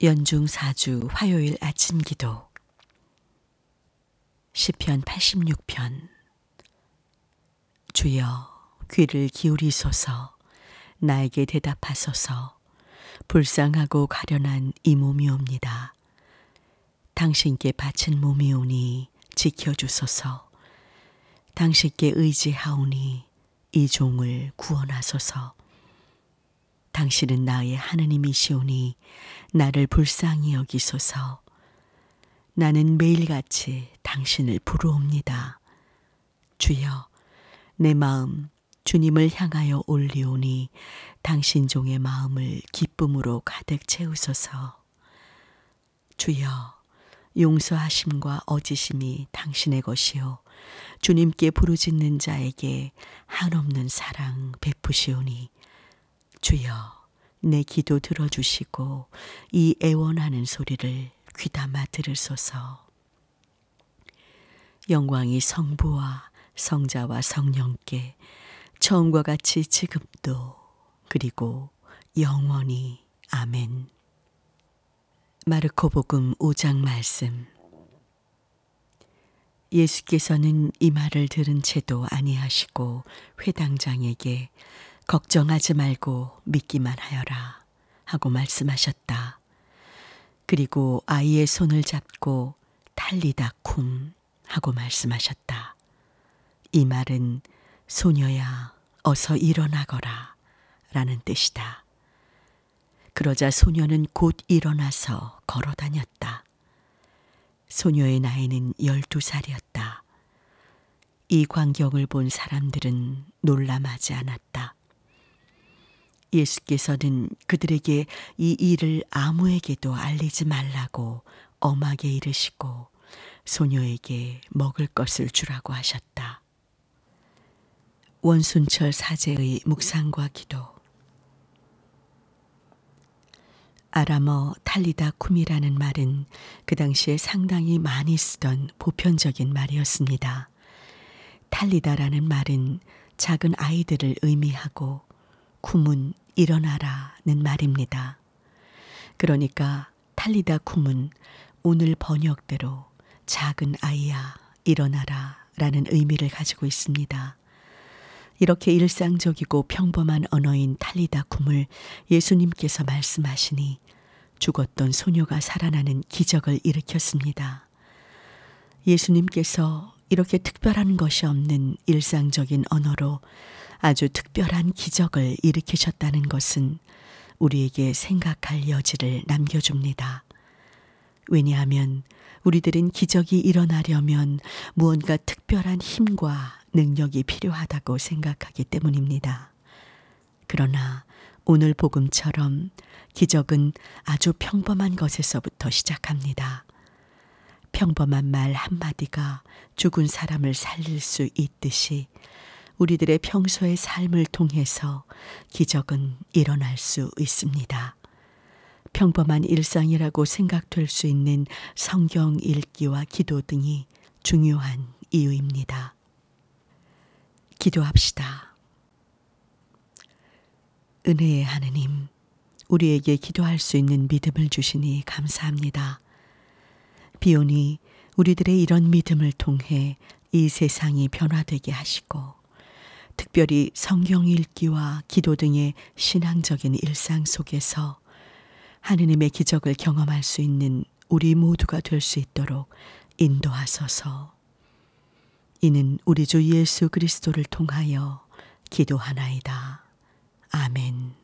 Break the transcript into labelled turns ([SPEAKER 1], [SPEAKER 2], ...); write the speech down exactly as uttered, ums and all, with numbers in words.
[SPEAKER 1] 연중 사 주 화요일 아침 기도. 시편 팔십육 편. 주여 귀를 기울이소서. 나에게 대답하소서. 불쌍하고 가련한 이 몸이옵니다. 당신께 바친 몸이오니 지켜주소서. 당신께 의지하오니 이 종을 구원하소서. 당신은 나의 하느님이시오니 나를 불쌍히 여기소서. 나는 매일같이 당신을 부르옵니다. 주여, 내 마음 주님을 향하여 올리오니 당신 종의 마음을 기쁨으로 가득 채우소서. 주여, 용서하심과 어지심이 당신의 것이요 주님께 부르짖는 자에게 한없는 사랑 베푸시오니 주여, 내 기도 들어주시고 이 애원하는 소리를 귀담아 들으소서. 영광이 성부와 성자와 성령께 처음과 같이 지금도 그리고 영원히 아멘. 마르코복음 오 장 말씀. 예수께서는 이 말을 들은 채도 아니하시고 회당장에게 걱정하지 말고 믿기만 하여라 하고 말씀하셨다. 그리고 아이의 손을 잡고 탈리다 쿰 하고 말씀하셨다. 이 말은 소녀야 어서 일어나거라 라는 뜻이다. 그러자 소녀는 곧 일어나서 걸어 다녔다. 소녀의 나이는 열두 살이었다. 이 광경을 본 사람들은 놀람하지 않았다. 예수께서는 그들에게 이 일을 아무에게도 알리지 말라고 엄하게 이르시고 소녀에게 먹을 것을 주라고 하셨다. 원순철 사제의 묵상과 기도. 아람어 탈리다 쿰이라는 말은 그 당시에 상당히 많이 쓰던 보편적인 말이었습니다. 탈리다라는 말은 작은 아이들을 의미하고 쿰은 일어나라는 말입니다. 그러니까 탈리다 쿰은 오늘 번역대로 작은 아이야 일어나라 라는 의미를 가지고 있습니다. 이렇게 일상적이고 평범한 언어인 탈리다 쿰을 예수님께서 말씀하시니 죽었던 소녀가 살아나는 기적을 일으켰습니다. 예수님께서 이렇게 특별한 것이 없는 일상적인 언어로 아주 특별한 기적을 일으키셨다는 것은 우리에게 생각할 여지를 남겨줍니다. 왜냐하면 우리들은 기적이 일어나려면 무언가 특별한 힘과 능력이 필요하다고 생각하기 때문입니다. 그러나 오늘 복음처럼 기적은 아주 평범한 것에서부터 시작합니다. 평범한 말 한마디가 죽은 사람을 살릴 수 있듯이 우리들의 평소의 삶을 통해서 기적은 일어날 수 있습니다. 평범한 일상이라고 생각될 수 있는 성경 읽기와 기도 등이 중요한 이유입니다. 기도합시다. 은혜의 하느님, 우리에게 기도할 수 있는 믿음을 주시니 감사합니다. 비오니 우리들의 이런 믿음을 통해 이 세상이 변화되게 하시고 특별히 성경 읽기와 기도 등의 신앙적인 일상 속에서 하느님의 기적을 경험할 수 있는 우리 모두가 될 수 있도록 인도하소서. 이는 우리 주 예수 그리스도를 통하여 기도하나이다. 아멘.